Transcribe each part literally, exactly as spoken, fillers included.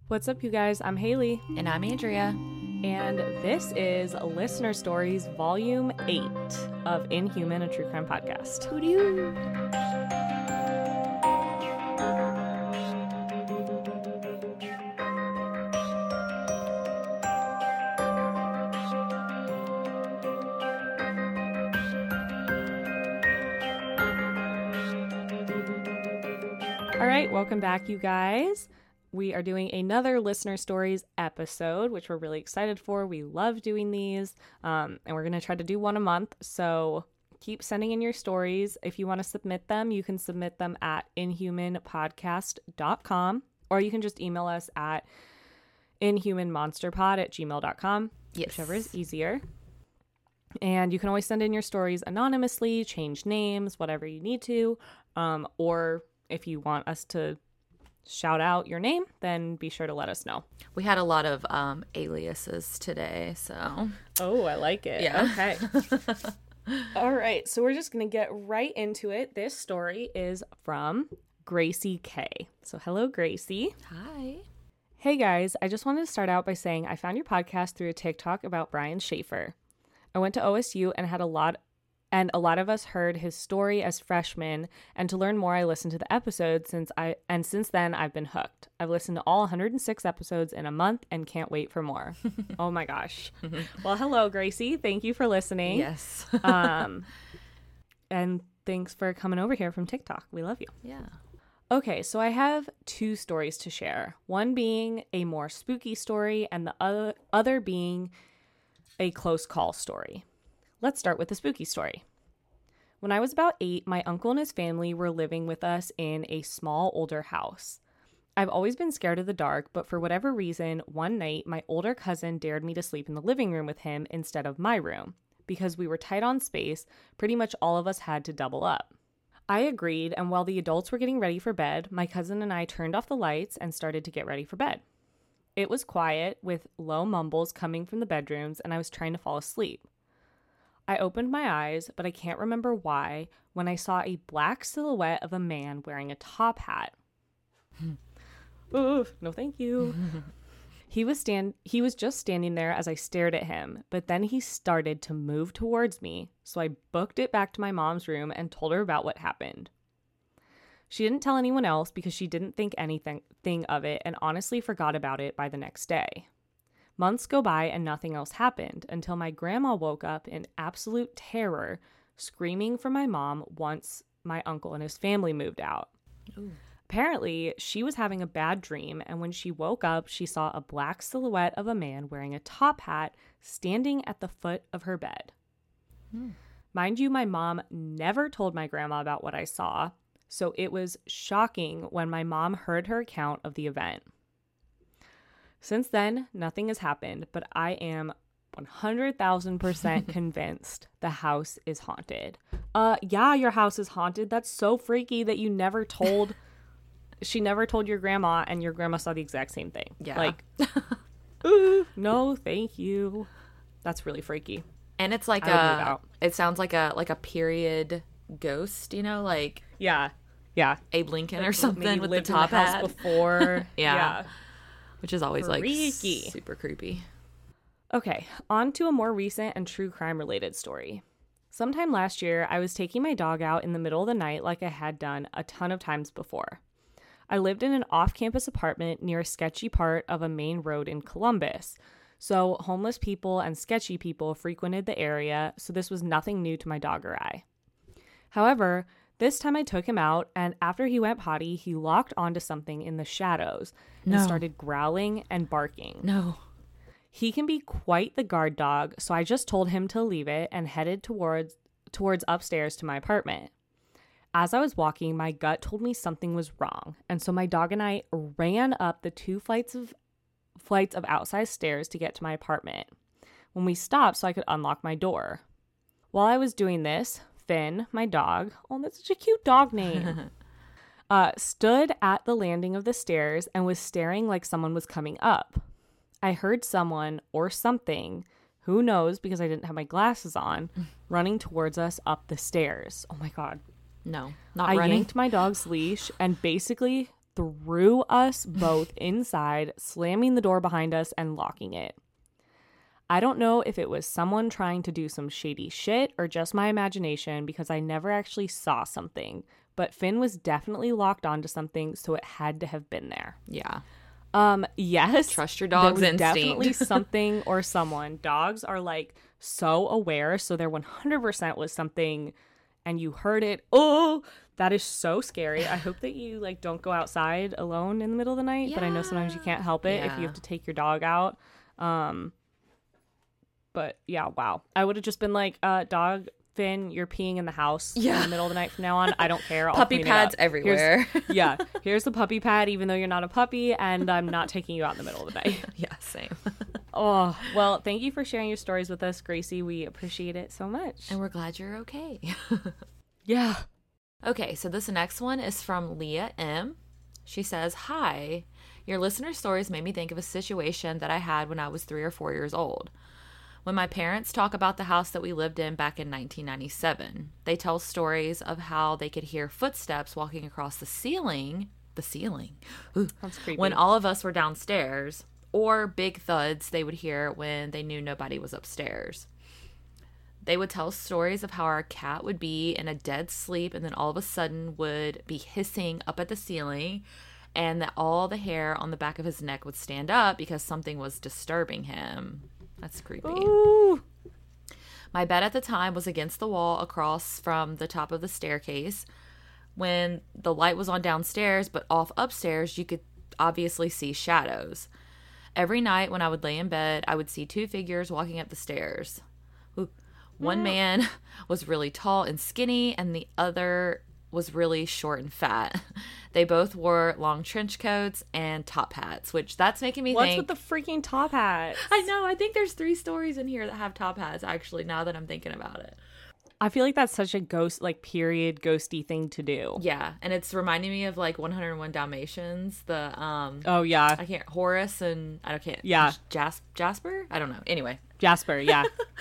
What's up, you guys? I'm Haley. And I'm Andrea. And this is Listener Stories Volume eight of Inhuman, a true crime podcast. Hoo-doo. All right, welcome back, you guys. We are doing another Listener Stories episode, which we're really excited for. We love doing these, um, and we're going to try to do one a month. So keep sending in your stories. If you want to submit them, you can submit them at inhuman podcast dot com, or you can just email us at inhuman monster pod at gmail dot com, yes. Whichever is easier. And you can always send in your stories anonymously, change names, whatever you need to, um, or if you want us to shout out your name, then be sure to let us know. We had a lot of um, aliases today, so. Oh, I like it. Yeah. Okay. All right. So we're just going to get right into it. This story is from Gracie K. So hello, Gracie. Hi. Hey, guys. I just wanted to start out by saying I found your podcast through a TikTok about Brian Schaefer. I went to O S U and had a lot And a lot of us heard his story as freshmen, and to learn more, I listened to the episodes since I and since then I've been hooked. I've listened to all one hundred six episodes in a month and can't wait for more. Oh my gosh. Well, hello, Gracie. Thank you for listening. Yes. um, and thanks for coming over here from TikTok. We love you. Yeah. Okay, so I have two stories to share. One being a more spooky story, and the other other being a close call story. Let's start with the spooky story. When I was about eight, my uncle and his family were living with us in a small, older house. I've always been scared of the dark, but for whatever reason, one night, my older cousin dared me to sleep in the living room with him instead of my room. Because we were tight on space, pretty much all of us had to double up. I agreed, and while the adults were getting ready for bed, my cousin and I turned off the lights and started to get ready for bed. It was quiet, with low mumbles coming from the bedrooms, and I was trying to fall asleep. I opened my eyes, but I can't remember why, when I saw a black silhouette of a man wearing a top hat. Ooh, no thank you. He was stand he was just standing there as I stared at him, but then he started to move towards me, so I booked it back to my mom's room and told her about what happened. She didn't tell anyone else because she didn't think anything thing of it and honestly forgot about it by the next day. Months go by and nothing else happened until my grandma woke up in absolute terror, screaming for my mom once my uncle and his family moved out. Ooh. Apparently, she was having a bad dream, and when she woke up, she saw a black silhouette of a man wearing a top hat standing at the foot of her bed. Hmm. Mind you, my mom never told my grandma about what I saw, so it was shocking when my mom heard her account of the event. Since then, nothing has happened, but I am one hundred thousand percent convinced the house is haunted. Uh, yeah, your house is haunted. That's so freaky that you never told, she never told your grandma, and your grandma saw the exact same thing. Yeah. Like, ooh, no, thank you. That's really freaky. And it's like a, it sounds like a, like a period ghost, you know, like. Yeah. Yeah. Abe Lincoln like, or something with the top in the house hat. Before. yeah. yeah. Which is always Freaky. like super creepy. Okay, on to a more recent and true crime related story. Sometime last year, I was taking my dog out in the middle of the night like I had done a ton of times before. I lived in an off-campus apartment near a sketchy part of a main road in Columbus. So homeless people and sketchy people frequented the area, so this was nothing new to my dog or I. However, this time I took him out, and after he went potty, he locked onto something in the shadows and No. started growling and barking. No. He can be quite the guard dog, so I just told him to leave it and headed towards towards upstairs to my apartment. As I was walking, my gut told me something was wrong, and so my dog and I ran up the two flights of flights of outside stairs to get to my apartment. When we stopped so I could unlock my door. While I was doing this, Finn, my dog, oh, that's such a cute dog name, uh, stood at the landing of the stairs and was staring like someone was coming up. I heard someone or something, who knows because I didn't have my glasses on, running towards us up the stairs. Oh my God. No, not I running. yanked my dog's leash and basically threw us both inside, slamming the door behind us and locking it. I don't know if it was someone trying to do some shady shit or just my imagination because I never actually saw something, but Finn was definitely locked onto something, so it had to have been there. Yeah. Um, yes. Trust your dog's there was instinct. Definitely something or someone. Dogs are like so aware, so there one hundred percent was something and you heard it. Oh, that is so scary. I hope that you like don't go outside alone in the middle of the night, yeah. but I know sometimes you can't help it yeah. if you have to take your dog out. Um, but yeah, wow. I would have just been like, uh, dog, Finn, you're peeing in the house yeah. in the middle of the night from now on. I don't care. I'll puppy clean pads it up. everywhere. Here's, yeah. Here's the puppy pad, even though you're not a puppy, and I'm not taking you out in the middle of the night. Yeah, same. Oh, well, thank you for sharing your stories with us, Gracie. We appreciate it so much. And we're glad you're okay. Yeah. Okay, so this next one is from Leah M. She says, "Hi, your listener stories made me think of a situation that I had when I was three or four years old. When my parents talk about the house that we lived in back in nineteen ninety-seven, they tell stories of how they could hear footsteps walking across the ceiling, the ceiling, Ooh, That's creepy. when all of us were downstairs, or big thuds they would hear when they knew nobody was upstairs. They would tell stories of how our cat would be in a dead sleep and then all of a sudden would be hissing up at the ceiling, and that all the hair on the back of his neck would stand up because something was disturbing him." That's creepy. Ooh. My bed at the time was against the wall across from the top of the staircase. When the light was on downstairs, but off upstairs, you could obviously see shadows. Every night when I would lay in bed, I would see two figures walking up the stairs. Ooh. One Yeah. man was really tall and skinny, and the other was really short and fat. They both wore long trench coats and top hats, which that's making me What's think. with the freaking top hats? I know. I think there's three stories in here that have top hats, actually, now that I'm thinking about it. I feel like that's such a ghost, like period ghosty thing to do. Yeah, and it's reminding me of like one oh one Dalmatians. The um, Oh yeah, I can't Horace and I don't can't. Yeah. Jas- Jasper. I don't know. Anyway, Jasper. Yeah.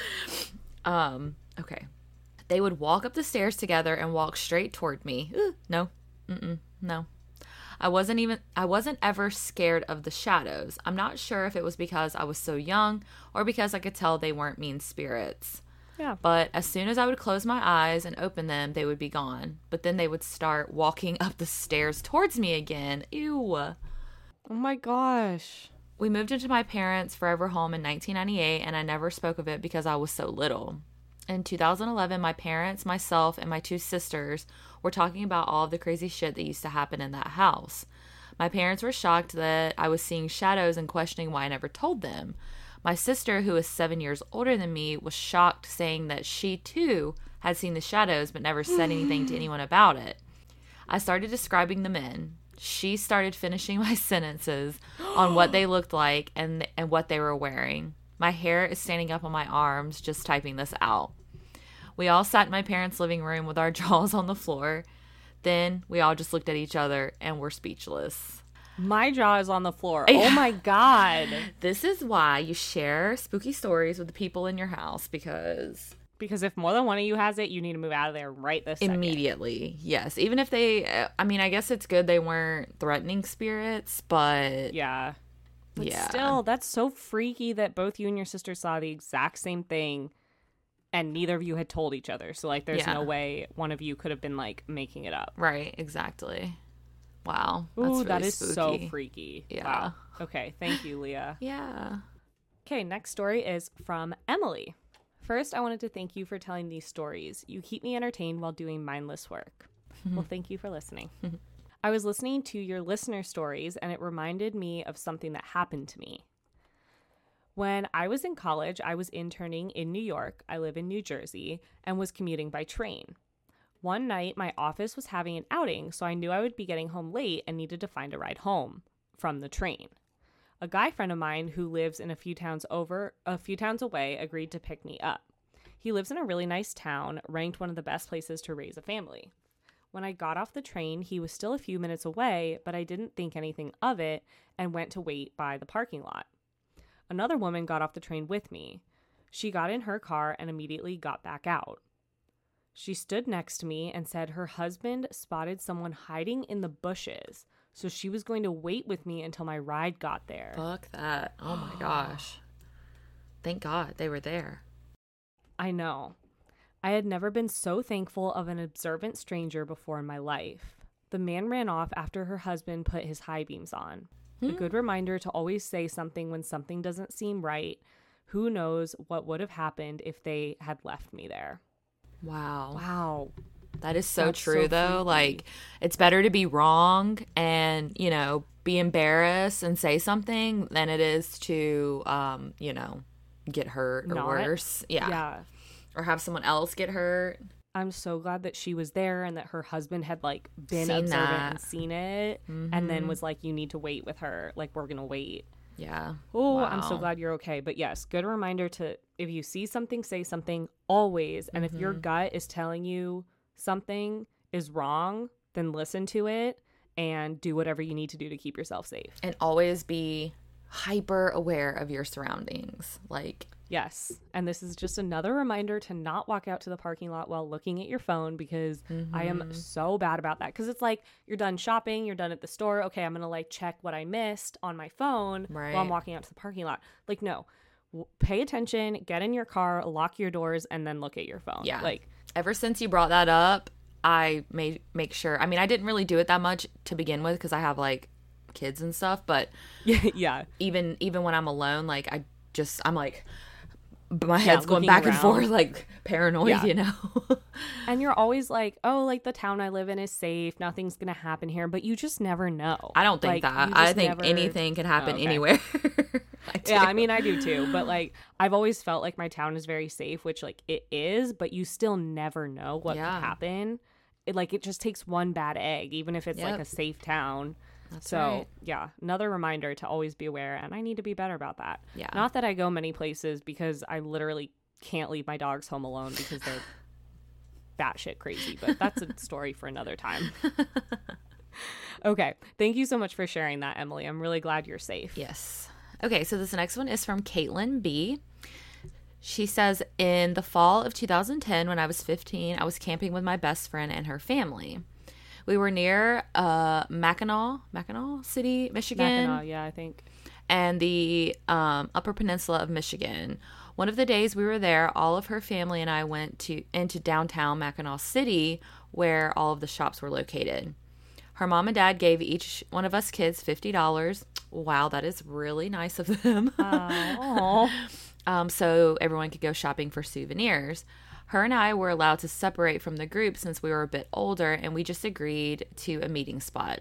um, okay. They would walk up the stairs together and walk straight toward me. Ooh, no, Mm-mm, no. I wasn't even. I wasn't ever scared of the shadows. I'm not sure if it was because I was so young or because I could tell they weren't mean spirits. Yeah. But as soon as I would close my eyes and open them, they would be gone. But then they would start walking up the stairs towards me again. Ew. Oh my gosh. We moved into my parents' forever home in nineteen ninety-eight, and I never spoke of it because I was so little. In two thousand eleven, my parents, myself, and my two sisters were talking about all of the crazy shit that used to happen in that house. My parents were shocked that I was seeing shadows and questioning why I never told them. My sister, who is seven years older than me, was shocked, saying that she, too, had seen the shadows but never said anything to anyone about it. I started describing the men. She started finishing my sentences on what they looked like and and what they were wearing. My hair is standing up on my arms just typing this out. We all sat in my parents' living room with our jaws on the floor. Then we all just looked at each other and were speechless. My jaw is on the floor. Yeah. Oh my God. This is why you share spooky stories with the people in your house, because Because if more than one of you has it, you need to move out of there right this second. immediately, yes. Even if they, uh, I mean, I guess it's good they weren't threatening spirits, but Yeah. But yeah. still, that's so freaky that both you and your sister saw the exact same thing and neither of you had told each other. So, like, there's Yeah. no way one of you could have been, like, making it up. Right, exactly. Wow. That's Ooh, really that is spooky. so freaky. Yeah. Wow. Okay, thank you, Leah. Yeah. Okay, next story is from Emily. First, I wanted to thank you for telling these stories. You keep me entertained while doing mindless work. Well, thank you for listening. I was listening to your listener stories, and it reminded me of something that happened to me. When I was in college, I was interning in New York. I live in New Jersey and was commuting by train. One night, my office was having an outing, so I knew I would be getting home late and needed to find a ride home from the train. A guy friend of mine who lives in a few towns over, a few towns away, agreed to pick me up. He lives in a really nice town, ranked one of the best places to raise a family. When I got off the train, he was still a few minutes away, but I didn't think anything of it and went to wait by the parking lot. Another woman got off the train with me. She got in her car and immediately got back out. She stood next to me and said her husband spotted someone hiding in the bushes, So she was going to wait with me until my ride got there. Fuck that. Oh my gosh. Thank God they were there. I know. I had never been so thankful of an observant stranger before in my life. The man ran off after her husband put his high beams on. Hmm. A good reminder to always say something when something doesn't seem right. Who knows what would have happened if they had left me there. Wow. Wow. That is so That's true, so though. freaky. Like, it's better to be wrong and, you know, be embarrassed and say something than it is to, um, you know, get hurt or Not. worse. Yeah. Yeah. Or have someone else get hurt. I'm so glad that she was there and that her husband had like been Seen observant that. and seen it Mm-hmm. and then was like, you need to wait with her. Like, we're going to wait. Yeah. Oh, I'm so Wow. glad you're okay. But yes, good reminder to, if you see something, say something always. And Mm-hmm. if your gut is telling you something is wrong, then listen to it and do whatever you need to do to keep yourself safe. And always be hyper aware of your surroundings. Like, Yes. And this is just another reminder to not walk out to the parking lot while looking at your phone, because I am so bad about that. Because it's like you're done shopping, you're done at the store. Okay, I'm going to like check what I missed on my phone Right. while I'm walking out to the parking lot. Like, no, w- pay attention, get in your car, lock your doors, and then look at your phone. yeah. Like, ever since you brought that up, I made make sure. I mean, I didn't really do it that much to begin with because I have like kids and stuff. But yeah. even even when I'm alone, like I just I'm like my head's going looking back and around. forth, like paranoid, Yeah. you know. And you're always like, oh, like the town I live in is safe. Nothing's going to happen here. But you just never know. I don't think Like, that. you I just think never- anything can happen Oh, okay. anywhere. I do. Yeah, I mean, I do too. But like, I've always felt like my town is very safe, which like it is, but you still never know what Yeah. could happen. It like, it just takes one bad egg, even if it's like Yep. a safe town. That's So right. yeah, another reminder to always be aware. And I need to be better about that. Yeah. Not that I go many places because I literally can't leave my dogs home alone because they're batshit crazy, but that's a story for another time. Okay. Thank you so much for sharing that, Emily. I'm really glad you're safe. Yes. Okay, so this next one is from Caitlin B. She says, in the fall of two thousand ten, when I was fifteen, I was camping with my best friend and her family. We were near uh, Mackinac, Mackinac City, Michigan, Mackinac, yeah, I think. and the um, Upper Peninsula of Michigan. One of the days we were there, all of her family and I went to into downtown Mackinac City, where all of the shops were located. Her mom and dad gave each one of us kids fifty dollars. Wow, that is really nice of them. Oh, um, so everyone could go shopping for souvenirs. Her and I were allowed to separate from the group since we were a bit older, and we just agreed to a meeting spot.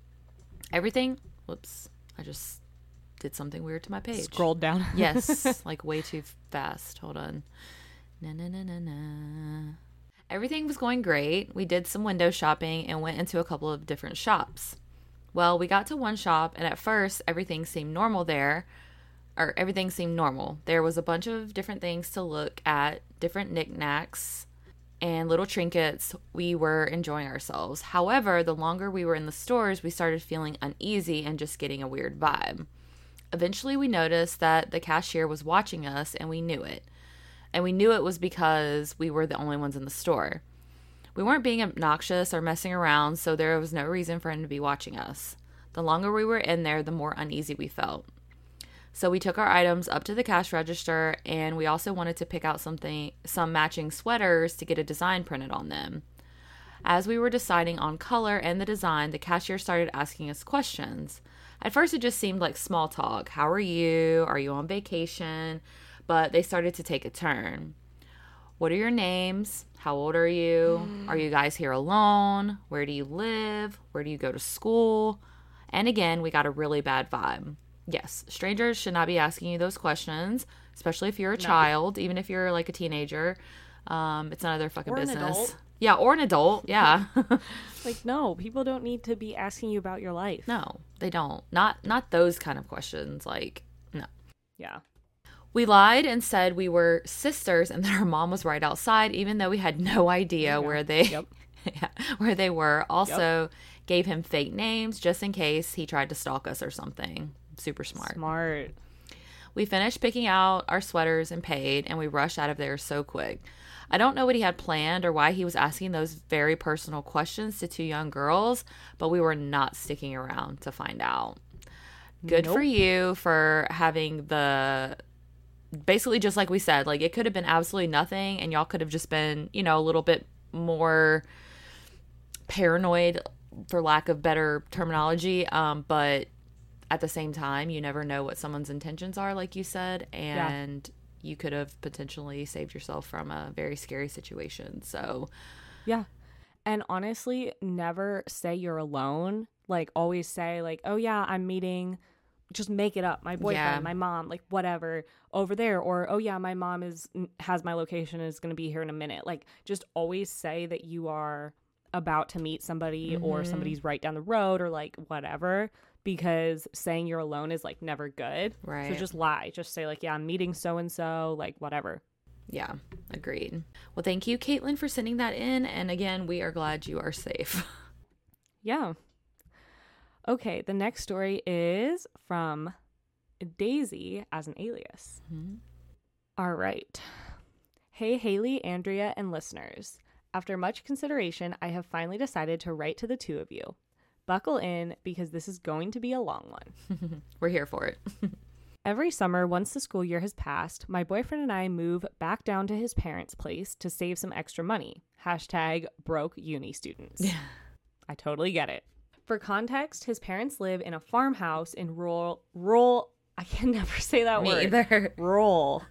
Everything, whoops, I just did something weird to my page. scrolled down. Yes, like way too fast. Hold on. Na na na na na. Everything was going great. We did some window shopping and went into a couple of different shops. Well, we got to one shop, and at first, everything seemed normal there. Or everything seemed normal. There was a bunch of different things to look at, different knickknacks and little trinkets. We were enjoying ourselves. However, the longer we were in the stores, we started feeling uneasy and just getting a weird vibe. Eventually, we noticed that the cashier was watching us, and we knew it. And we knew it was because we were the only ones in the store. We weren't being obnoxious or messing around, so there was no reason for him to be watching us. The longer we were in there, the more uneasy we felt. So we took our items up to the cash register, and we also wanted to pick out something, some matching sweaters to get a design printed on them. As we were deciding on color and the design, the cashier started asking us questions. At first, it just seemed like small talk. How are you? Are you on vacation? But they started to take a turn. What are your names? How old are you? Are you guys here alone? Where do you live? Where do you go to school? And again, we got a really bad vibe. Yes, strangers should not be asking you those questions, especially if you're a child, even if you're like a teenager. Um, it's none of their fucking Or an business. adult. Yeah, or an adult. Yeah. Like, no, people don't need to be asking you about your life. No, they don't. Not not those kind of questions. Like, no. Yeah. We lied and said we were sisters and that our mom was right outside, even though we had no idea Yeah. where they Yep. yeah, where they were. Also gave him fake names just in case he tried to stalk us or something. Super smart. Smart. We finished picking out our sweaters and paid, and we rushed out of there so quick. I don't know what he had planned or why he was asking those very personal questions to two young girls, but we were not sticking around to find out. Good nope. for you for having the, basically just like we said, like it could have been absolutely nothing and y'all could have just been, you know, a little bit more paranoid, for lack of better terminology. Um, but at the same time, you never know what someone's intentions are, like you said, and yeah. you could have potentially saved yourself from a very scary situation. So, yeah. And honestly, never say you're alone. Like, always say, like, oh, yeah, I'm meeting, just make it up. My boyfriend, yeah. my mom, like, whatever, over there. Or, oh, yeah, my mom is has my location and is going to be here in a minute. Like, just always say that you are about to meet somebody mm-hmm. or somebody's right down the road or, like, whatever. Because saying you're alone is, like, never good. Right. So just lie. Just say, like, yeah, I'm meeting so-and-so, like, whatever. Yeah, agreed. Well, thank you, Caitlin, for sending that in. And again, we are glad you are safe. Yeah. Okay, the next story is from Daisy as an alias. Mm-hmm. All right. Hey, Haley, Andrea, and listeners. After much consideration, I have finally decided to write to the two of you. Buckle in because this is going to be a long one. We're here for it. Every summer, once the school year has passed, my boyfriend and I move back down to his parents' place to save some extra money. Hashtag broke uni students. Yeah. I totally get it. For context, his parents live in a farmhouse in rural, rural, I can never say that Me word. either. Rural,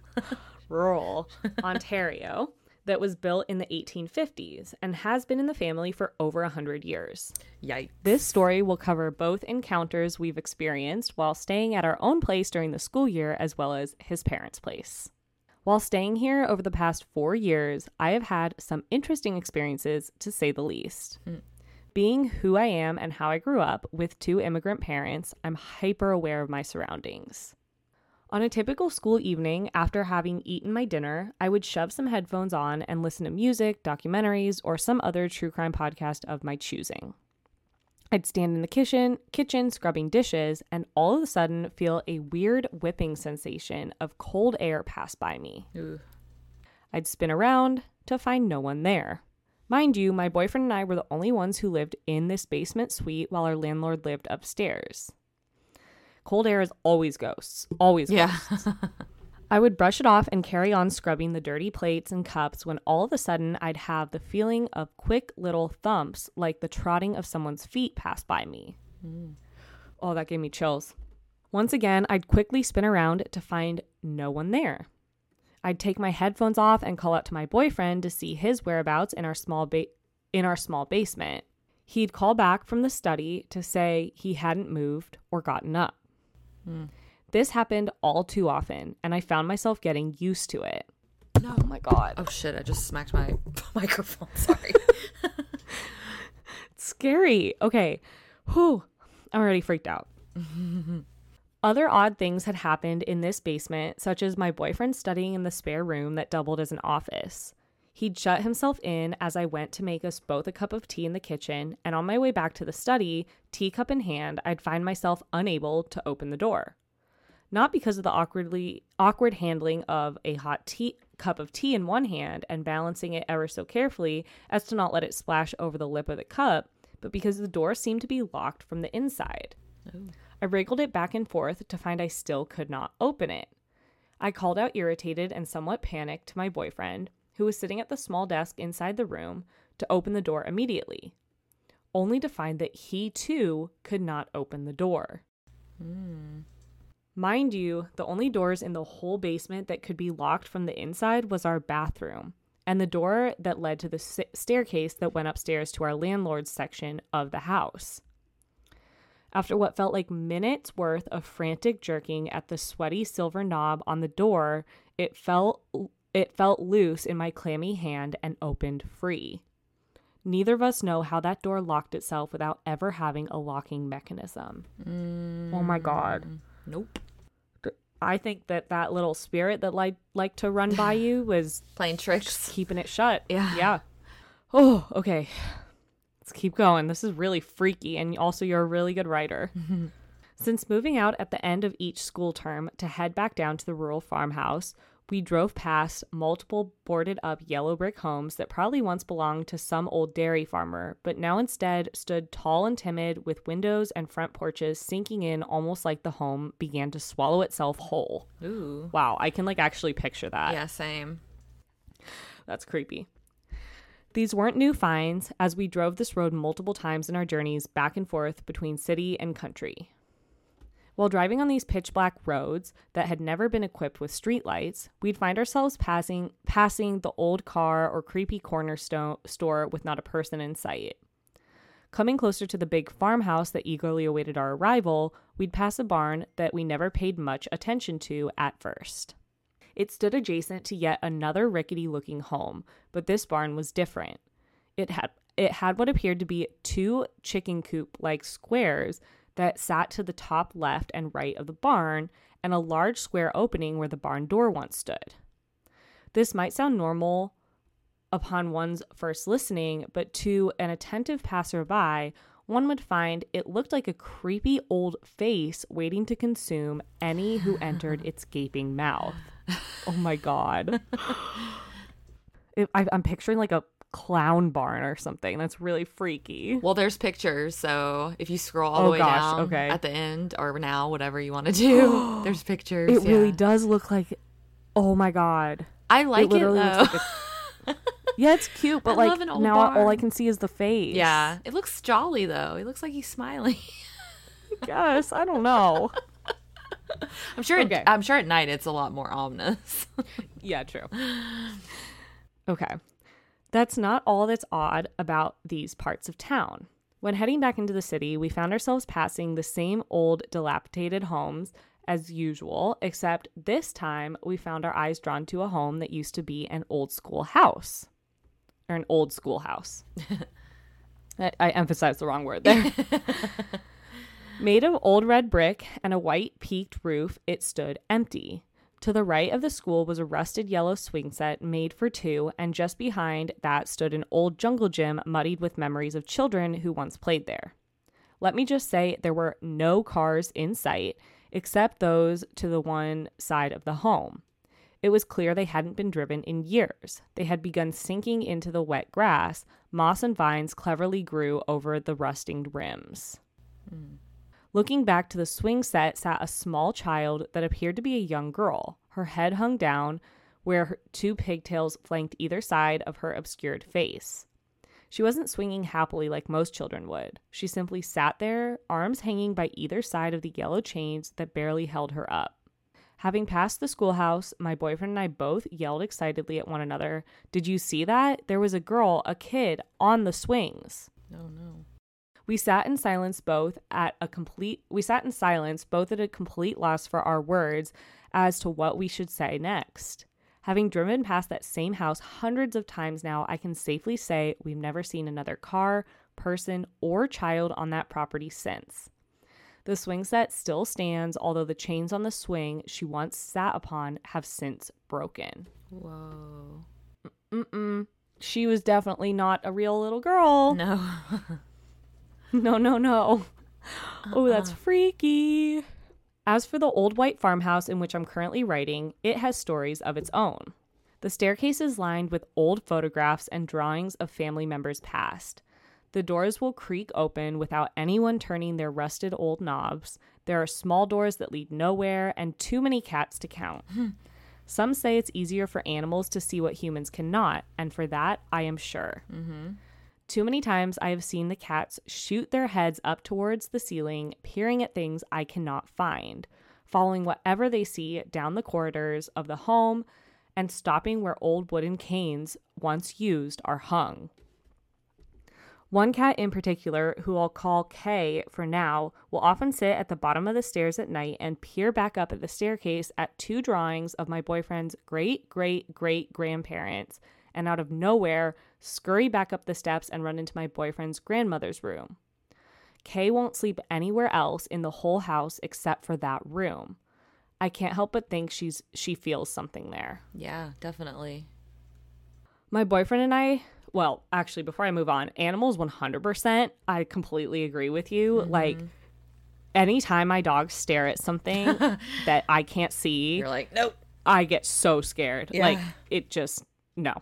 rural Ontario. That was built in the eighteen fifties and has been in the family for over one hundred years. Yikes. This story will cover both encounters we've experienced while staying at our own place during the school year as well as his parents' place. While staying here over the past four years, I have had some interesting experiences, to say the least. Mm. Being who I am and how I grew up with two immigrant parents, I'm hyper aware of my surroundings. On a typical school evening, after having eaten my dinner, I would shove some headphones on and listen to music, documentaries, or some other true crime podcast of my choosing. I'd stand in the kitchen, kitchen scrubbing dishes, and all of a sudden feel a weird whipping sensation of cold air pass by me. Ugh. I'd spin around to find no one there. Mind you, my boyfriend and I were the only ones who lived in this basement suite while our landlord lived upstairs. Cold air is always ghosts. Always yeah. ghosts. I would brush it off and carry on scrubbing the dirty plates and cups when all of a sudden I'd have the feeling of quick little thumps like the trotting of someone's feet pass by me. Mm. Oh, that gave me chills. Once again, I'd quickly spin around to find no one there. I'd take my headphones off and call out to my boyfriend to see his whereabouts in our small ba- in our small basement. He'd call back from the study to say he hadn't moved or gotten up. Mm. This happened all too often, and I found myself getting used to it. No. Oh my God. Oh shit, I just smacked my microphone. Sorry. It's scary. Okay. Whew. I'm already freaked out. Other odd things had happened in this basement, such as my boyfriend studying in the spare room that doubled as an office. He'd shut himself in as I went to make us both a cup of tea in the kitchen, and on my way back to the study, teacup in hand, I'd find myself unable to open the door. Not because of the awkwardly awkward handling of a hot tea cup of tea in one hand and balancing it ever so carefully as to not let it splash over the lip of the cup, but because the door seemed to be locked from the inside. Oh. I wriggled it back and forth to find I still could not open it. I called out irritated and somewhat panicked to my boyfriend, who was sitting at the small desk inside the room, to open the door immediately, only to find that he too could not open the door. Mm. Mind you, the only doors in the whole basement that could be locked from the inside was our bathroom and the door that led to the s- staircase that went upstairs to our landlord's section of the house. After what felt like minutes worth of frantic jerking at the sweaty silver knob on the door, it felt it felt loose in my clammy hand and opened free. Neither of us know how that door locked itself without ever having a locking mechanism. Mm. Oh my God. Nope. I think that that little spirit that like liked to run by you was playing tricks, keeping it shut. Yeah. Yeah. Oh, okay. Let's keep going. This is really freaky, and also you're a really good writer. Since moving out at the end of each school term to head back down to the rural farmhouse, we drove past multiple boarded up yellow brick homes that probably once belonged to some old dairy farmer, but now instead stood tall and timid with windows and front porches sinking in almost like the home began to swallow itself whole. Ooh. Wow, I can like actually picture that. Yeah, same. That's creepy. These weren't new finds, as we drove this road multiple times in our journeys back and forth between city and country. While driving on these pitch black roads that had never been equipped with streetlights, we'd find ourselves passing passing the old car or creepy corner sto- store with not a person in sight. Coming closer to the big farmhouse that eagerly awaited our arrival, we'd pass a barn that we never paid much attention to at first. It stood adjacent to yet another rickety-looking home, but this barn was different. It had it had what appeared to be two chicken coop-like squares that sat to the top left and right of the barn, and a large square opening where the barn door once stood. This might sound normal upon one's first listening, but to an attentive passerby, one would find it looked like a creepy old face waiting to consume any who entered its gaping mouth. Oh my God. It, I, I'm picturing like a clown barn or something. That's really freaky. Well, there's pictures, so if you scroll all Oh, the way gosh, down okay. at the end or now, whatever you want to do, there's pictures. It yeah. really does look like, oh my God. I like it, literally though. looks like a- yeah, it's cute, but I like love an old now all I barn. can see is the face. Yeah, it looks jolly though. It looks like he's smiling. Yes, I don't know. I'm sure. Okay. It, I'm sure at night it's a lot more ominous. Yeah, true. Okay. That's not all that's odd about these parts of town. When heading back into the city, we found ourselves passing the same old dilapidated homes as usual, except this time we found our eyes drawn to a home that used to be an old school house. Or an old school house. I, I emphasized the wrong word there. Made of old red brick and a white peaked roof, it stood empty. To the right of the school was a rusted yellow swing set made for two, and just behind that stood an old jungle gym muddied with memories of children who once played there. Let me just say there were no cars in sight, except those to the one side of the home. It was clear they hadn't been driven in years. They had begun sinking into the wet grass. Moss and vines cleverly grew over the rusting rims. Mm. Looking back to the swing set sat a small child that appeared to be a young girl. Her head hung down, where her two pigtails flanked either side of her obscured face. She wasn't swinging happily like most children would. She simply sat there, arms hanging by either side of the yellow chains that barely held her up. Having passed the schoolhouse, my boyfriend and I both yelled excitedly at one another. Did you see that? There was a girl, a kid, on the swings. No, no. We sat in silence both at a complete we sat in silence both at a complete loss for our words as to what we should say next. Having driven past that same house hundreds of times now, I can safely say we've never seen another car, person, or child on that property since. The swing set still stands, although the chains on the swing she once sat upon have since broken. Whoa. Mm-mm. She was definitely not a real little girl. No. No, no, no. Oh, that's freaky. As for the old white farmhouse in which I'm currently writing, it has stories of its own. The staircase is lined with old photographs and drawings of family members past. The doors will creak open without anyone turning their rusted old knobs. There are small doors that lead nowhere and too many cats to count. Some say it's easier for animals to see what humans cannot, and for that, I am sure. Mm-hmm. Too many times I have seen the cats shoot their heads up towards the ceiling, peering at things I cannot find, following whatever they see down the corridors of the home, and stopping where old wooden canes once used are hung. One cat in particular, who I'll call Kay for now, will often sit at the bottom of the stairs at night and peer back up at the staircase at two drawings of my boyfriend's great-great-great-grandparents, and out of nowhere, scurry back up the steps and run into my boyfriend's grandmother's room. Kay won't sleep anywhere else in the whole house except for that room. I can't help but think she's she feels something there. Yeah, definitely. My boyfriend and I, well, actually, before I move on, animals one hundred percent, I completely agree with you. Mm-hmm. Like, anytime my dogs stare at something that I can't see, You're like, nope. I get so scared. Yeah. Like, it just, no.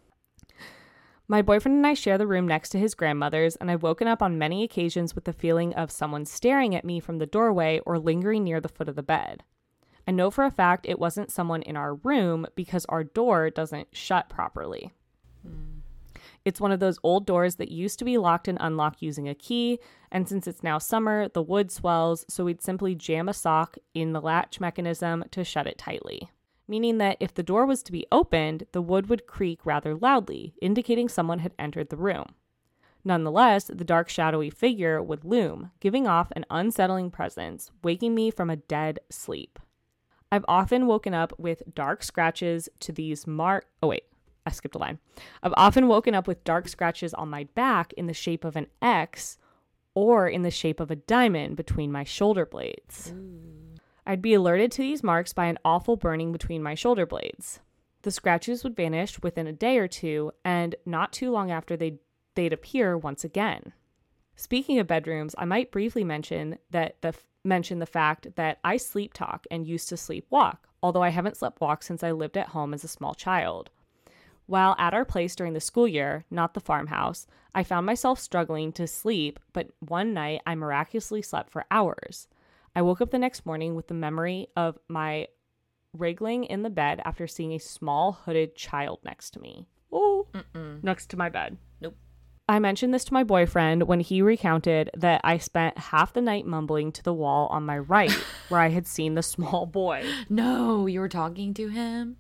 My boyfriend and I share the room next to his grandmother's, and I've woken up on many occasions with the feeling of someone staring at me from the doorway or lingering near the foot of the bed. I know for a fact it wasn't someone in our room because our door doesn't shut properly. Mm. It's one of those old doors that used to be locked and unlocked using a key, and since it's now summer, the wood swells, so we'd simply jam a sock in the latch mechanism to shut it tightly. Meaning that if the door was to be opened, the wood would creak rather loudly, indicating someone had entered the room. Nonetheless, the dark shadowy figure would loom, giving off an unsettling presence, waking me from a dead sleep. I've often woken up with dark scratches to these mark. Oh, wait, I skipped a line. I've often woken up with dark scratches on my back in the shape of an X or in the shape of a diamond between my shoulder blades. Ooh. I'd be alerted to these marks by an awful burning between my shoulder blades. The scratches would vanish within a day or two, and not too long after they'd, they'd appear once again. Speaking of bedrooms, I might briefly mention that the mention the fact that I sleep talk and used to sleepwalk, although I haven't slept walk since I lived at home as a small child. While at our place during the school year, not the farmhouse, I found myself struggling to sleep, but one night I miraculously slept for hours. I woke up the next morning with the memory of my wriggling in the bed after seeing a small hooded child next to me. Oh, next to my bed. Nope. I mentioned this to my boyfriend when he recounted that I spent half the night mumbling to the wall on my right where I had seen the small boy. No, you were talking to him?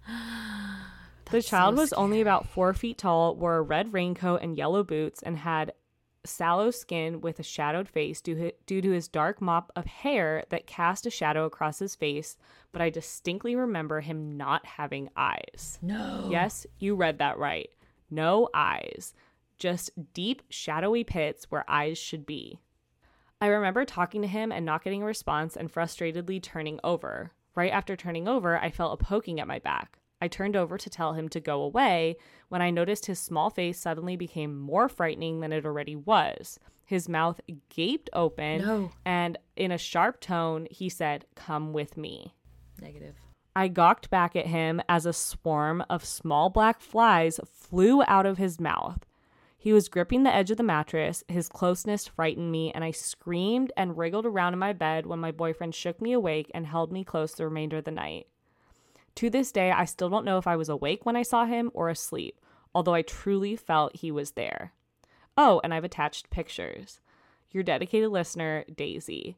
The child so was only about four feet tall, wore a red raincoat and yellow boots, and had sallow skin with a shadowed face due, due to his dark mop of hair that cast a shadow across his face, but I distinctly remember him not having eyes. No. Yes, you read that right. No eyes. Just deep, shadowy pits where eyes should be. I remember talking to him and not getting a response and frustratedly turning over. Right after turning over, I felt a poking at my back. I turned over to tell him to go away when I noticed his small face suddenly became more frightening than it already was. His mouth gaped open, no. and in a sharp tone, he said, "Come with me." Negative. I gawked back at him as a swarm of small black flies flew out of his mouth. He was gripping the edge of the mattress. His closeness frightened me, and I screamed and wriggled around in my bed when my boyfriend shook me awake and held me close the remainder of the night. To this day, I still don't know if I was awake when I saw him or asleep, although I truly felt he was there. Oh, and I've attached pictures. Your dedicated listener, Daisy.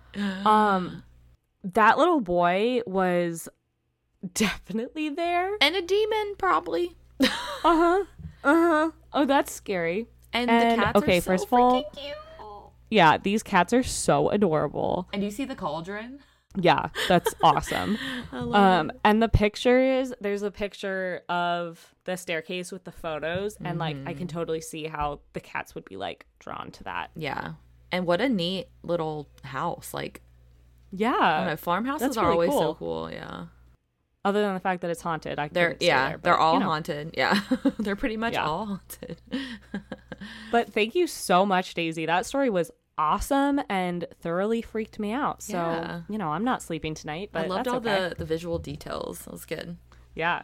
Um, that little boy was definitely there. And a demon, probably. Uh-huh. Uh-huh. Oh, that's scary. And, and the cats okay, are so first of all, freaking cute. Yeah, these cats are so adorable. And do you see the cauldron? Yeah, that's awesome. I love um, it. And the pictures, there's a picture of the staircase with the photos, and like I can totally see how the cats would be like drawn to that. Yeah. And what a neat little house. Like, yeah, I don't know, farmhouses that's are really always cool. so cool. Yeah. Other than the fact that it's haunted, I They're couldn't stay yeah, there, but, they're all you know. haunted. Yeah. They're pretty much Yeah. all haunted. But thank you so much, Daisy. That story was awesome and thoroughly freaked me out. So, Yeah. you know, I'm not sleeping tonight, but I loved that's all okay. the, the visual details. That was good. Yeah.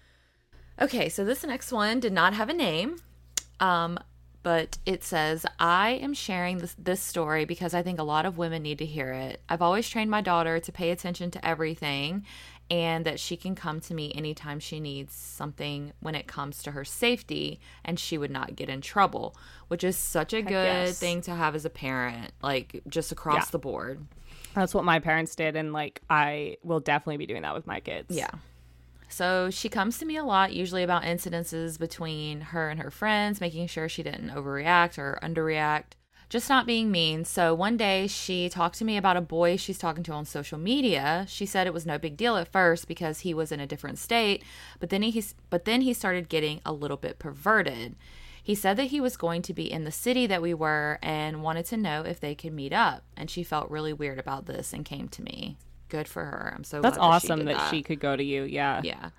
Okay, so this next one did not have a name, um, but it says, I am sharing this, this story because I think a lot of women need to hear it. I've always trained my daughter to pay attention to everything and that she can come to me anytime she needs something when it comes to her safety and she would not get in trouble, which is such a Heck good yes. thing to have as a parent, like just across Yeah. the board. That's what my parents did, and like I will definitely be doing that with my kids. Yeah. So she comes to me a lot, usually about incidences between her and her friends, making sure she didn't overreact or underreact, just not being mean. So one day she talked to me about a boy she's talking to on social media. She said it was no big deal at first because he was in a different state, but then he but then he started getting a little bit perverted. He said that he was going to be in the city that we were and wanted to know if they could meet up. And she felt really weird about this and came to me. Good for her. I'm so That's glad that she awesome did that, that she could go to you. Yeah. Yeah.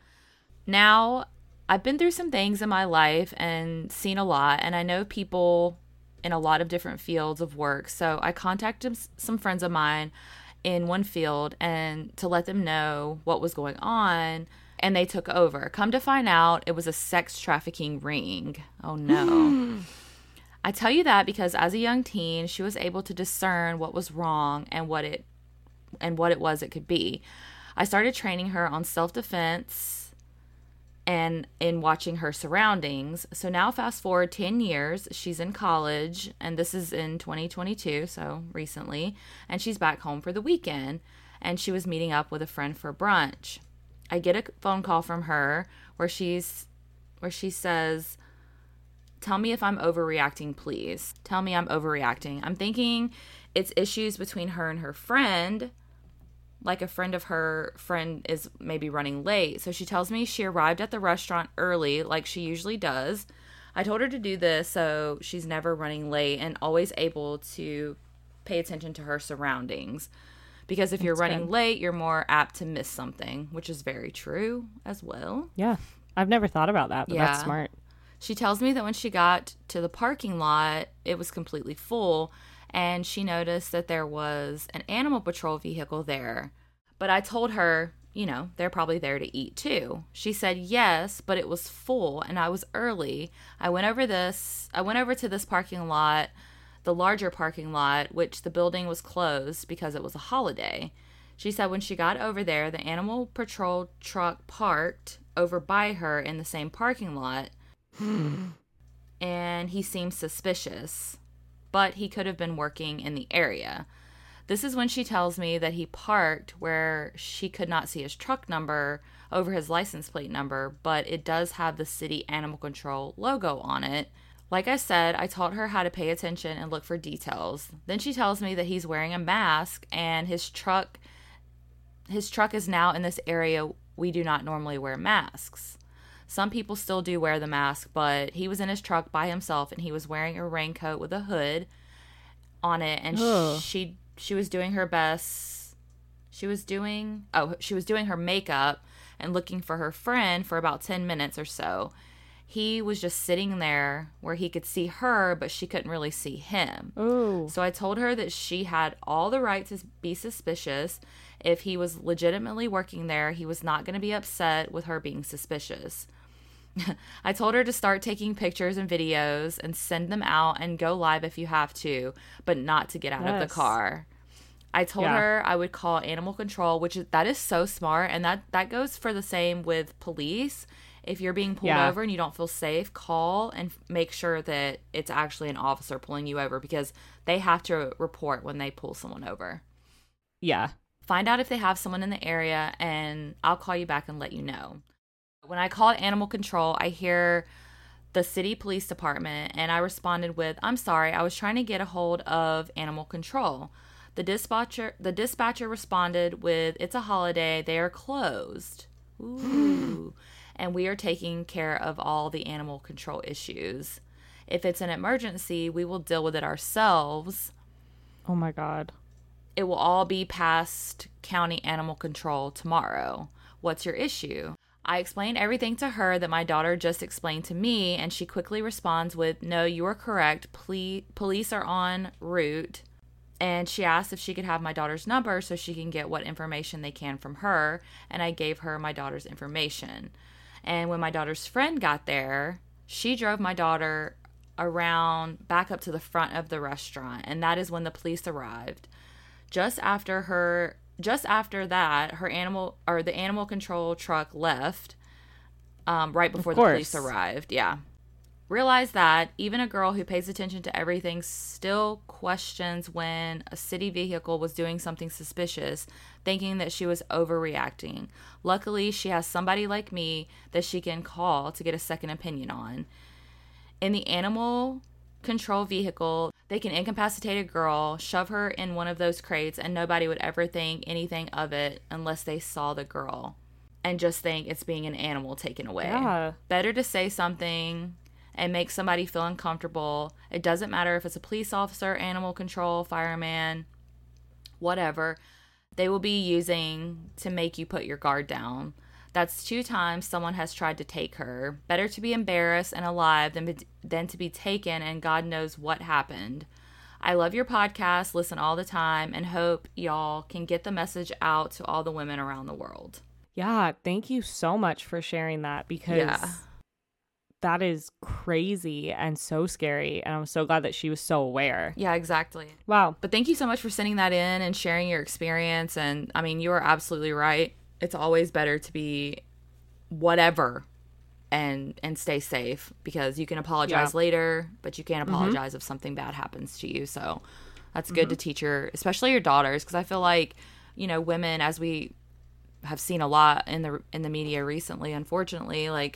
Now, I've been through some things in my life and seen a lot, and I know people in a lot of different fields of work. So I contacted some friends of mine in one field and to let them know what was going on, and they took over. Come to find out, it was a sex trafficking ring. Oh no. I tell you that because as a young teen, she was able to discern what was wrong and what it and what it was it could be. I started training her on self-defense and in watching her surroundings. So now fast forward ten years, she's in college, and this is in twenty twenty-two, so recently, and she's back home for the weekend, and she was meeting up with a friend for brunch. I get a phone call from her where she's where she says, "Tell me if I'm overreacting, please. Tell me I'm overreacting." I'm thinking it's issues between her and her friend, like a friend of her friend is maybe running late. So she tells me she arrived at the restaurant early, like she usually does. I told her to do this so she's never running late and always able to pay attention to her surroundings. Because if That's you're running good. late, you're more apt to miss something, which is very true as well. Yeah. I've never thought about that, but Yeah. that's smart. She tells me that when she got to the parking lot, it was completely full, and she noticed that there was an animal patrol vehicle there. But I told her, you know, they're probably there to eat too. She said yes, but it was full and I was early. I went over this, I went over to this parking lot, the larger parking lot, which the building was closed because it was a holiday. She said when she got over there, the animal patrol truck parked over by her in the same parking lot. And he seemed suspicious, but he could have been working in the area. This is when she tells me that he parked where she could not see his truck number over his license plate number, but it does have the city animal control logo on it. Like I said, I taught her how to pay attention and look for details. Then she tells me that he's wearing a mask and his truck his truck is now in this area we do not normally wear masks. Some people still do wear the mask, but he was in his truck by himself and he was wearing a raincoat with a hood on it, and Ugh. she she was doing her best. She was doing oh, she was doing her makeup and looking for her friend for about ten minutes or so. He was just sitting there where he could see her, but she couldn't really see him. Oh. So I told her that she had all the right to be suspicious. If he was legitimately working there, he was not going to be upset with her being suspicious. I told her to start taking pictures and videos and send them out and go live if you have to, but not to get out of Yes. the car. I told Yeah. her I would call animal control, which is, that is so smart. And that, that goes for the same with police. If you're being pulled Yeah. over and you don't feel safe, call and f- make sure that it's actually an officer pulling you over, because they have to report when they pull someone over. Yeah. Find out if they have someone in the area, and I'll call you back and let you know. When I called animal control, I hear the city police department, and I responded with, "I'm sorry, I was trying to get a hold of animal control." The dispatcher the dispatcher responded with, "It's a holiday, they are closed." Ooh. And we are taking care of all the animal control issues. If it's an emergency, we will deal with it ourselves. Oh my God. It will all be past county animal control tomorrow. What's your issue? I explained everything to her that my daughter just explained to me, and she quickly responds with, "No, you are correct. Ple- police are en route." And she asked if she could have my daughter's number so she can get what information they can from her, and I gave her my daughter's information. And when my daughter's friend got there, she drove my daughter around back up to the front of the restaurant, and that is when the police arrived. Just after her just after that, her animal or the animal control truck left um, right before the police arrived. Yeah. Realize that even a girl who pays attention to everything still questions when a city vehicle was doing something suspicious, thinking that she was overreacting. Luckily, she has somebody like me that she can call to get a second opinion on. In the animal control vehicle, they can incapacitate a girl, shove her in one of those crates, and nobody would ever think anything of it unless they saw the girl and just think it's being an animal taken away. Yeah. Better to say something and make somebody feel uncomfortable. It doesn't matter if it's a police officer, animal control, fireman, whatever. They will be using to make you put your guard down. That's two times someone has tried to take her. Better to be embarrassed and alive than, be, than to be taken and God knows what happened. I love your podcast, listen all the time, and hope y'all can get the message out to all the women around the world. Yeah, thank you so much for sharing that, because yeah. that is crazy and so scary. And I'm so glad that she was so aware. Yeah, exactly. Wow. But thank you so much for sending that in and sharing your experience. And I mean, you are absolutely right. It's always better to be whatever and and stay safe, because you can apologize yeah. later, but you can't apologize mm-hmm. if something bad happens to you. So that's good mm-hmm. to teach your, especially your daughters, because I feel like, you know, women, as we have seen a lot in the in the media recently, unfortunately, like,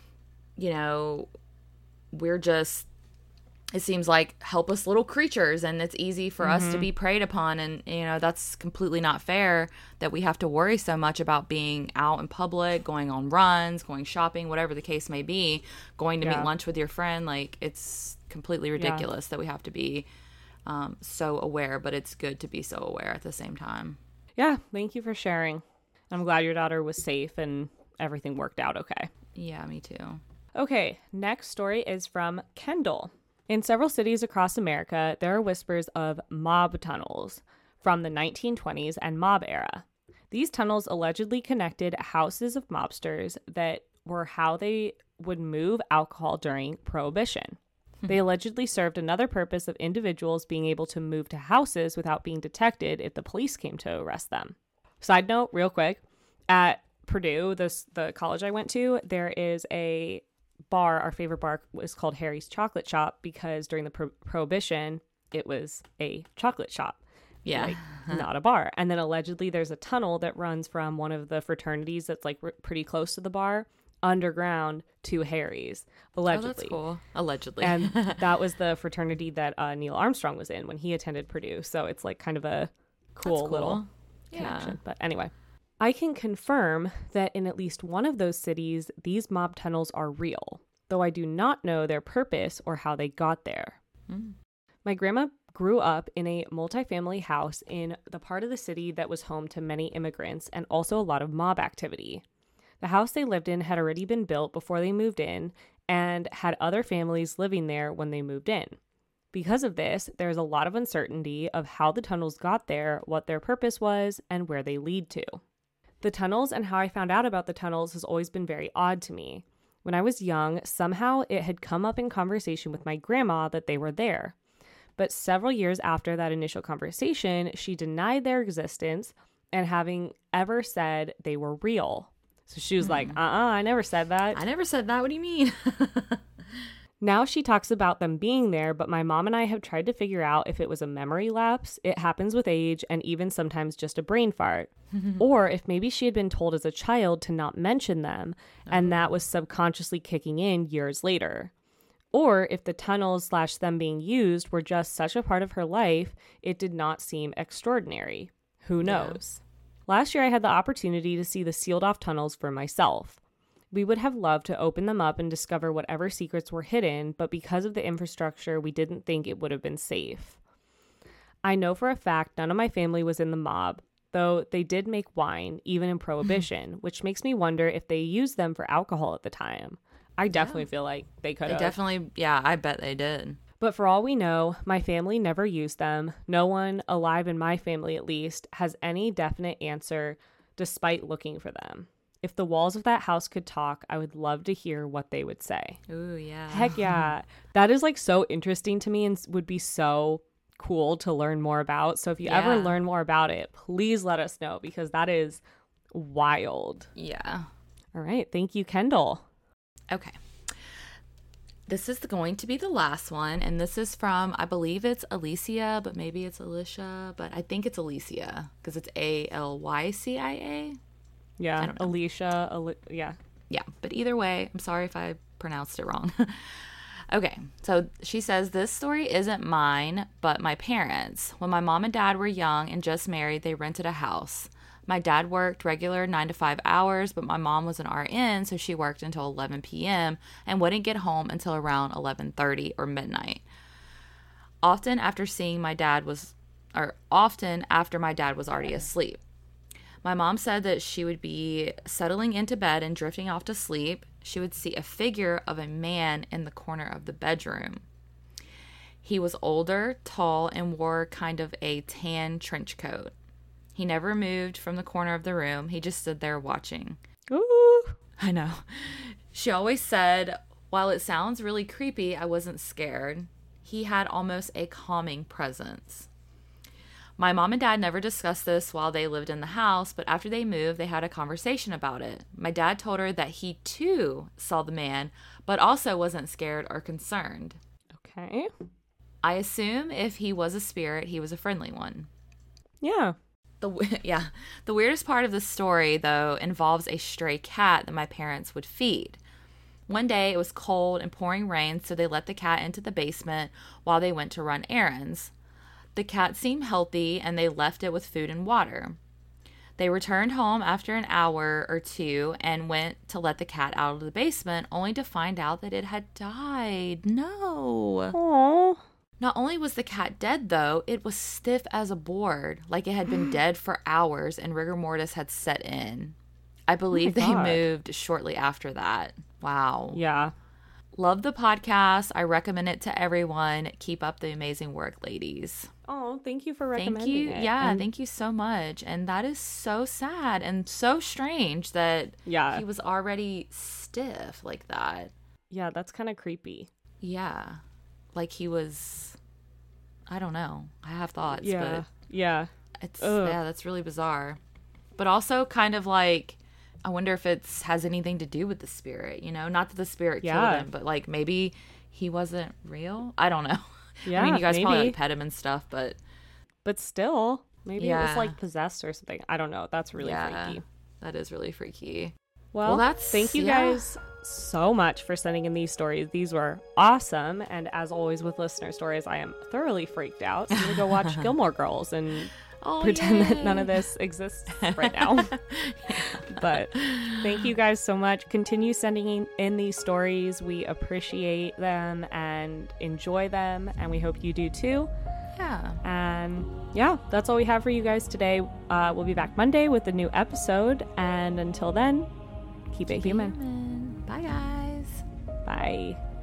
you know, we're just, it seems like helpless little creatures, and it's easy for mm-hmm. us to be preyed upon. And, you know, that's completely not fair that we have to worry so much about being out in public, going on runs, going shopping, whatever the case may be, going to yeah. meet lunch with your friend. Like, it's completely ridiculous yeah. that we have to be um, so aware, but it's good to be so aware at the same time. Yeah. Thank you for sharing. I'm glad your daughter was safe and everything worked out okay. Yeah, me too. Okay. Next story is from Kendall. In several cities across America, there are whispers of mob tunnels from the nineteen twenties and mob era. These tunnels allegedly connected houses of mobsters that were how they would move alcohol during Prohibition. They allegedly served another purpose of individuals being able to move to houses without being detected if the police came to arrest them. Side note, real quick, at Purdue, this, the college I went to, there is a bar. Our favorite bar was called Harry's Chocolate Shop, because during the pro- Prohibition, it was a chocolate shop. Yeah. Like, not a bar. And then allegedly there's a tunnel that runs from one of the fraternities that's like r- pretty close to the bar underground to Harry's, allegedly. Oh, that's cool. Allegedly. And that was the fraternity that uh, Neil Armstrong was in when he attended Purdue. So it's like kind of a cool, cool. little connection. Yeah. But anyway, I can confirm that in at least one of those cities, these mob tunnels are real, though I do not know their purpose or how they got there. Mm. My grandma grew up in a multifamily house in the part of the city that was home to many immigrants and also a lot of mob activity. The house they lived in had already been built before they moved in and had other families living there when they moved in. Because of this, there's a lot of uncertainty of how the tunnels got there, what their purpose was, and where they lead to. The tunnels and how I found out about the tunnels has always been very odd to me. When I was young, somehow it had come up in conversation with my grandma that they were there. But several years after that initial conversation, she denied their existence and having ever said they were real. So she was mm. like, uh-uh, I never said that. I never said that. What do you mean? Now she talks about them being there, but my mom and I have tried to figure out if it was a memory lapse, it happens with age, and even sometimes just a brain fart. Or if maybe she had been told as a child to not mention them, and that was subconsciously kicking in years later. Or if the tunnels slash them being used were just such a part of her life, it did not seem extraordinary. Who knows? Yeah. Last year I had the opportunity to see the sealed off tunnels for myself. We would have loved to open them up and discover whatever secrets were hidden, but because of the infrastructure, we didn't think it would have been safe. I know for a fact none of my family was in the mob, though they did make wine, even in Prohibition, which makes me wonder if they used them for alcohol at the time. I definitely yeah. feel like they could have. They definitely, yeah, I bet they did. But for all we know, my family never used them. No one alive in my family, at least, has any definite answer despite looking for them. If the walls of that house could talk, I would love to hear what they would say. Ooh, yeah. Heck yeah. That is like so interesting to me and would be so cool to learn more about. So if you yeah. ever learn more about it, please let us know, because that is wild. Yeah. All right. Thank you, Kendall. Okay. This is going to be the last one, and this is from, I believe it's Alicia, but maybe it's Alicia, but I think it's Alicia because it's A L Y C I A. Yeah, Alicia, Ali- yeah. Yeah, but either way, I'm sorry if I pronounced it wrong. Okay, so she says, this story isn't mine, but my parents. When my mom and dad were young and just married, they rented a house. My dad worked regular nine to five hours, but my mom was an R N, so she worked until eleven p.m. and wouldn't get home until around eleven thirty or midnight. Often after seeing my dad was, or often after my dad was already asleep. My mom said that she would be settling into bed and drifting off to sleep. She would see a figure of a man in the corner of the bedroom. He was older, tall, and wore kind of a tan trench coat. He never moved from the corner of the room. He just stood there watching. Ooh. I know. She always said, while it sounds really creepy, I wasn't scared. He had almost a calming presence. My mom and dad never discussed this while they lived in the house, but after they moved, they had a conversation about it. My dad told her that he too saw the man, but also wasn't scared or concerned. Okay. I assume if he was a spirit, he was a friendly one. Yeah. The yeah. The weirdest part of the story, though, involves a stray cat that my parents would feed. One day it was cold and pouring rain, so they let the cat into the basement while they went to run errands. The cat seemed healthy, and they left it with food and water. They returned home after an hour or two and went to let the cat out of the basement, only to find out that it had died. No. Aww. Not only was the cat dead, though, it was stiff as a board, like it had been dead for hours and rigor mortis had set in. I believe Oh they God. moved shortly after that. Wow. Yeah. Love the podcast. I recommend it to everyone. Keep up the amazing work, ladies. Oh, thank you for recommending Thank you. it. Yeah, And- thank you so much. And that is so sad and so strange that Yeah. he was already stiff like that. Yeah, that's kind of creepy. Yeah. Like he was, I don't know. I have thoughts, Yeah. Yeah. but it's, Ugh. yeah, that's really bizarre. But also kind of like, I wonder if it's has anything to do with the spirit, you know? Not that the spirit Yeah. killed him, but like maybe he wasn't real. I don't know. Yeah. I mean, you guys probably maybe. like pet him and stuff, but But still, maybe it Yeah. was like possessed or something. I don't know. That's really yeah, freaky. that is really freaky. Well, Well, that's- thank you yeah. guys so much for sending in these stories. These were awesome. And as always with listener stories, I am thoroughly freaked out. So I'm going to go watch Gilmore Girls and Oh, pretend that yay. none of this exists right now. But thank you guys so much. Continue sending in, in these stories. We appreciate them and enjoy them. And we hope you do too. Yeah. And yeah, that's all we have for you guys today. Uh, we'll be back Monday with a new episode. And until then, keep it human. Human. Bye, guys. Bye.